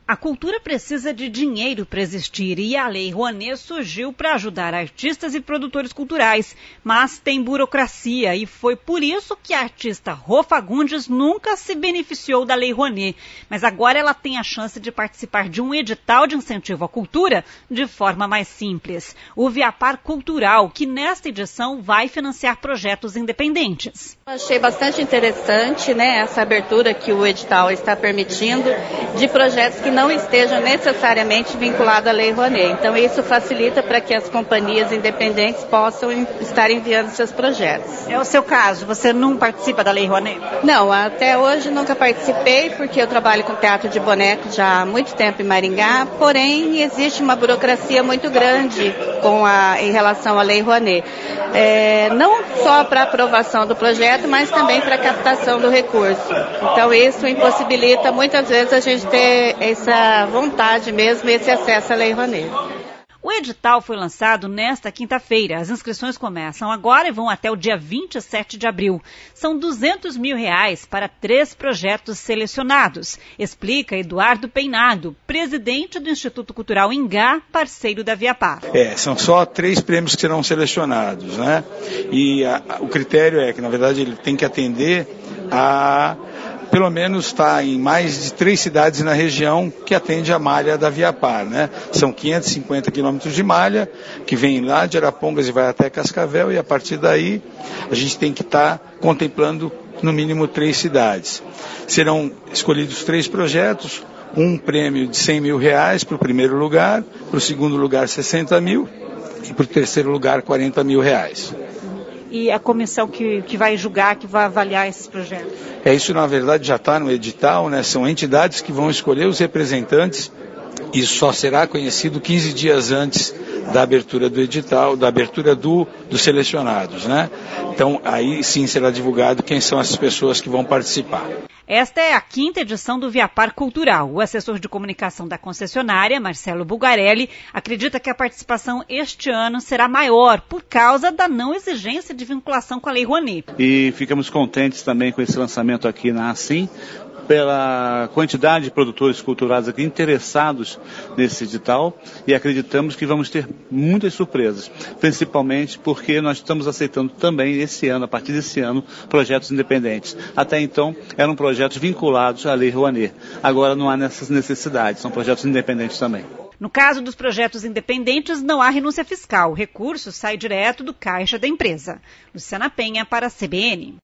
A cultura precisa de dinheiro para existir e a Lei Rouanet surgiu para ajudar artistas e produtores culturais, mas tem burocracia e foi por isso que a artista Rô Fagundes nunca se beneficiou da Lei Rouanet. Mas agora ela tem a chance de participar de um edital de incentivo à cultura de forma mais simples. O Viapar Cultural, que nesta edição vai financiar projetos independentes. Achei bastante interessante, essa abertura que o edital está permitindo de projetos que não estejam necessariamente vinculados à Lei Rouanet. Então, isso facilita para que as companhias independentes possam estar enviando seus projetos. É o seu caso? Você não participa da Lei Rouanet? Não, até hoje nunca participei, porque eu trabalho com teatro de boneco já há muito tempo em Maringá, porém, existe uma burocracia muito grande em relação à Lei Rouanet. Não só para a aprovação do projeto, mas também para a captação do recurso. Então, isso impossibilita muitas vezes a gente ter essa vontade mesmo, esse acesso à Lei Rouanet. O edital foi lançado nesta quinta-feira. As inscrições começam agora e vão até o dia 27 de abril. São R$200 mil para 3 projetos selecionados, explica Eduardo Peinado, presidente do Instituto Cultural Ingá, parceiro da Viapar. São só 3 prêmios que serão selecionados, E o critério é que, na verdade, ele tem que atender a... Pelo menos está em mais de 3 cidades na região que atende a malha da Viapar, São 550 quilômetros de malha, que vem lá de Arapongas e vai até Cascavel, e a partir daí a gente tem que estar contemplando no mínimo 3 cidades. Serão escolhidos 3 projetos, um prêmio de R$100 mil para o primeiro lugar, para o segundo lugar 60 mil e para o terceiro lugar R$40 mil. E a comissão que vai julgar, que vai avaliar esses projetos? Isso na verdade já está no edital, São entidades que vão escolher os representantes. Isso só será conhecido 15 dias antes da abertura do edital, da abertura dos selecionados, Então aí sim será divulgado quem são essas pessoas que vão participar. Esta é a 5ª edição do Viapar Cultural. O assessor de comunicação da concessionária, Marcelo Bugarelli, acredita que a participação este ano será maior por causa da não exigência de vinculação com a Lei Rouanet. E ficamos contentes também com esse lançamento aqui na ACIM, pela quantidade de produtores culturais aqui interessados nesse edital, e acreditamos que vamos ter muitas surpresas, principalmente porque nós estamos aceitando também esse ano, a partir desse ano, projetos independentes. Até então eram projetos vinculados à Lei Rouanet. Agora não há nessas necessidades, são projetos independentes também. No caso dos projetos independentes, não há renúncia fiscal. O recurso sai direto do caixa da empresa. Luciana Penha para a CBN.